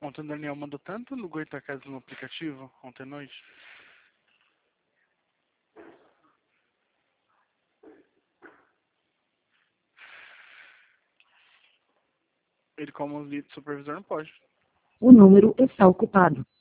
Ontem o Daniel mandou tanto no Goitacazes no aplicativo, ontem à noite. Ele, como lead supervisor, não pode. O número está ocupado.